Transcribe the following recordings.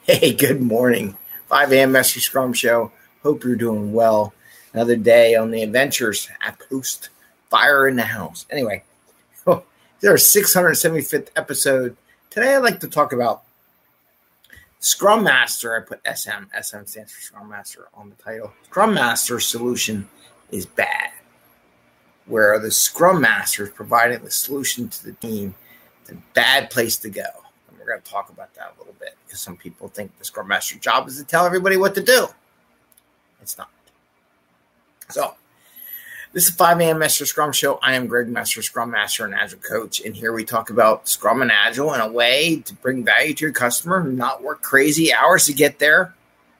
Hey, good morning. 5 a.m. Master Scrum Show. Hope you're doing well. Another day on the adventures at Post Fire in the House. Anyway, this is our 675th episode. Today I'd like to talk about Scrum Master. I put SM. SM stands for Scrum Master on the title. Scrum Master solution is bad. Where the Scrum Master is providing the solution to the team, it's a bad place to go. We're going to talk about that a little bit because some people think the Scrum Master job is to tell everybody what to do. It's not. So, this is 5 a.m. Master Scrum Show. I am Greg, Master Scrum Master and Agile Coach, and here we talk about Scrum and Agile in a way to bring value to your customer, not work crazy hours to get there.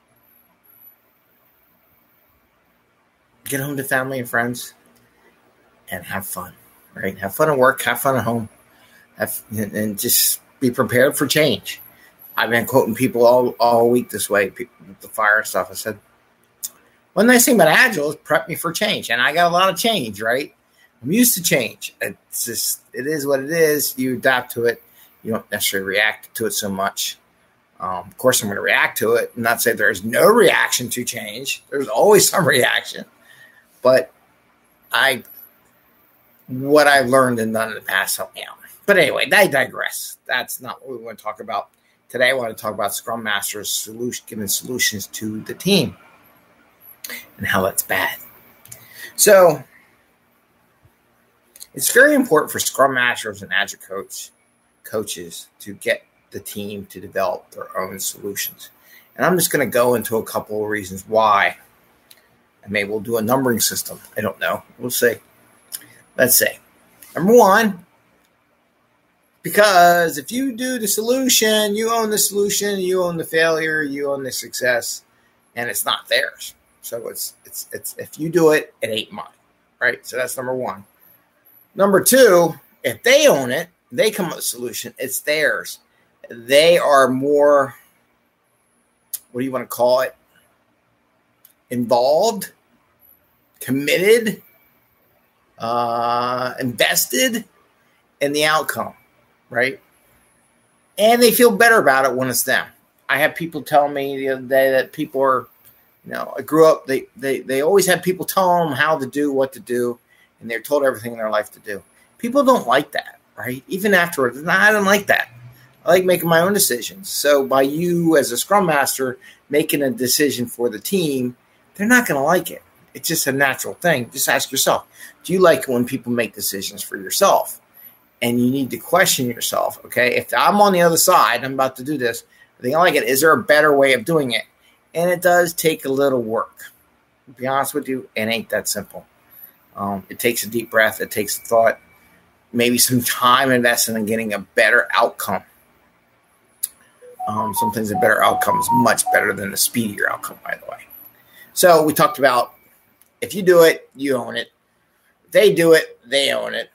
Get home to family and friends and have fun, right? Have fun at work, have fun at home, and just be prepared for change. I've been quoting people all week this way, with the fire stuff. I said, one nice thing about Agile is prep me for change. And I got a lot of change, right? I'm used to change. It is what it is. You adapt to it. You don't necessarily react to it so much. Of course, I'm going to react to it and not say there's no reaction to change. There's always some reaction. But what I've learned and done in the past helped me out. But anyway, I digress. That's not what we want to talk about. Today, I want to talk about Scrum Master's giving solutions to the team and how that's bad. So, it's very important for Scrum Masters and Agile coaches to get the team to develop their own solutions. And I'm just going to go into a couple of reasons why. And maybe we'll do a numbering system. I don't know. We'll see. Let's say, number one, because if you do the solution, you own the solution, you own the failure, you own the success, and it's not theirs. So it's if you do it, it ain't mine, right? So that's number one. Number two, if they own it, they come up with a solution, it's theirs. They are more, what do you want to call it? Involved, committed, invested in the outcome. Right? And they feel better about it when it's them. I had people tell me the other day that people are, I grew up, they always had people tell them how to do, what to do, and they're told everything in their life to do. People don't like that, right? Even afterwards, I don't like that. I like making my own decisions. So by you as a Scrum Master making a decision for the team, they're not going to like it. It's just a natural thing. Just ask yourself, do you like it when people make decisions for yourself? And you need to question yourself, okay? If I'm on the other side, I'm about to do this, I think I like it. Is there a better way of doing it? And it does take a little work. To be honest with you, it ain't that simple. It takes a deep breath. It takes thought, maybe some time invested in getting a better outcome. Sometimes a better outcome is much better than the speedier outcome, by the way. So we talked about if you do it, you own it. If they do it, they own it.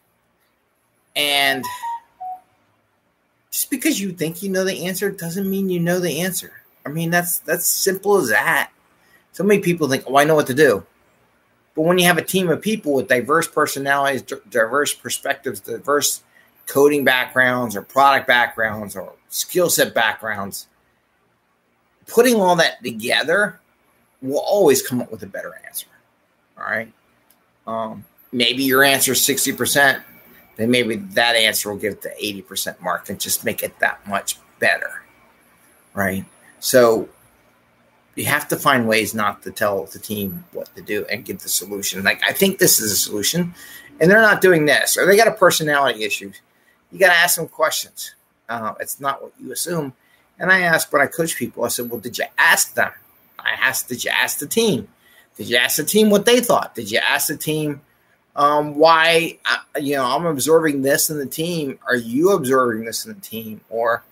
And just because you think you know the answer doesn't mean you know the answer. I mean, that's simple as that. So many people think, I know what to do. But when you have a team of people with diverse personalities, diverse perspectives, diverse coding backgrounds or product backgrounds or skill set backgrounds, putting all that together will always come up with a better answer. All right? Maybe your answer is 60%. Then maybe that answer will give the 80% mark and just make it that much better, right? So you have to find ways not to tell the team what to do and give the solution. Like, I think this is a solution, and they're not doing this, or they got a personality issue. You got to ask them questions. It's not what you assume. And I asked when I coach people, I said, well, did you ask them? Did you ask the team? Did you ask the team what they thought? Did you ask the team why, I'm observing this in the team. Are you observing this in the team? Or,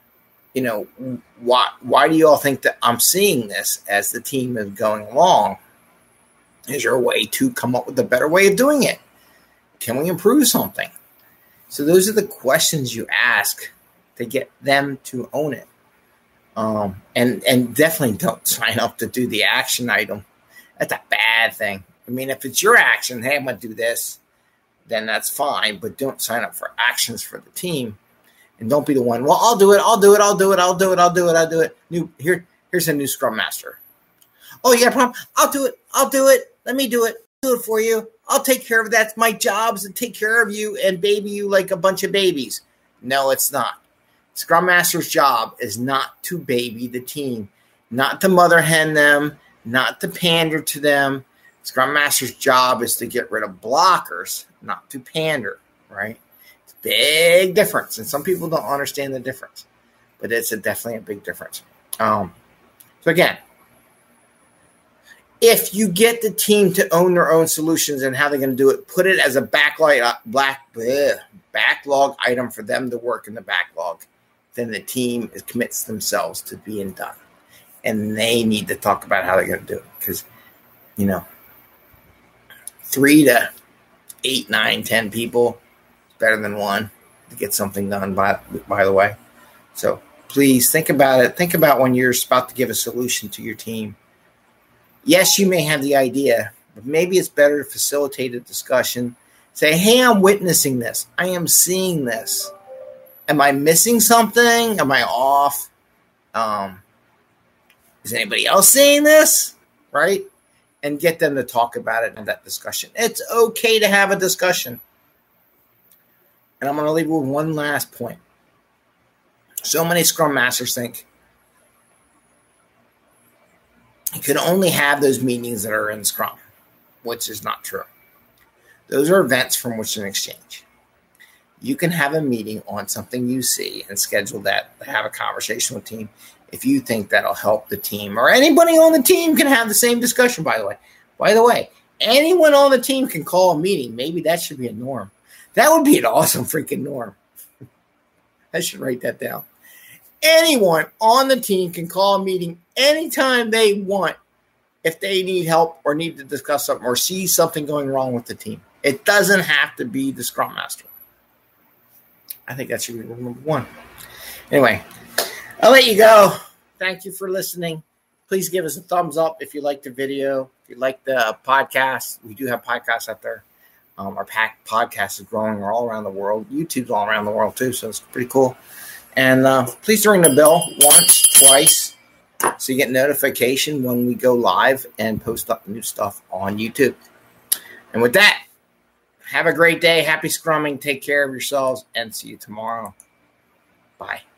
why do you all think that I'm seeing this as the team is going along? Is there a way to come up with a better way of doing it? Can we improve something? So those are the questions you ask to get them to own it. And definitely don't sign up to do the action item. That's a bad thing. I mean, if it's your action, hey, I'm going to do this, then that's fine. But don't sign up for actions for the team. And don't be the one, well, I'll do it. Here's a new Scrum Master. Oh, you got a problem? I'll do it. Let me do it. Do it for you. I'll take care of it. That's my job, is to take care of you and baby you like a bunch of babies. No, it's not. Scrum Master's job is not to baby the team, not to mother hen them, not to pander to them. Scrum Master's job is to get rid of blockers, not to pander, right? It's a big difference, and some people don't understand the difference, but it's definitely a big difference. So again, if you get the team to own their own solutions and how they're going to do it, put it as a backlog item for them to work in the backlog, then the team commits themselves to being done. And they need to talk about how they're going to do it because, 3 to 8, 9, 10 people is better than one to get something done, by the way. So please think about it. Think about when you're about to give a solution to your team. Yes, you may have the idea, but maybe it's better to facilitate a discussion. Say, hey, I'm witnessing this. I am seeing this. Am I missing something? Am I off? Is anybody else seeing this? Right? And get them to talk about it in that discussion. It's okay to have a discussion. And I'm going to leave you with one last point. So many Scrum Masters think you can only have those meetings that are in Scrum, which is not true. Those are events from which an exchange. You can have a meeting on something you see and schedule that to have a conversation with team if you think that'll help the team, or anybody on the team can have the same discussion, by the way. By the way, anyone on the team can call a meeting. Maybe that should be a norm. That would be an awesome freaking norm. I should write that down. Anyone on the team can call a meeting anytime they want if they need help or need to discuss something or see something going wrong with the team. It doesn't have to be the Scrum Master. I think that should be number one. Anyway, I'll let you go. Thank you for listening. Please give us a thumbs up if you like the video. If you like the podcast, we do have podcasts out there. Our podcast is growing. We're all around the world. YouTube's all around the world too, so it's pretty cool. And please ring the bell once, twice, so you get notification when we go live and post up new stuff on YouTube. And with that, have a great day. Happy scrumming. Take care of yourselves, and see you tomorrow. Bye.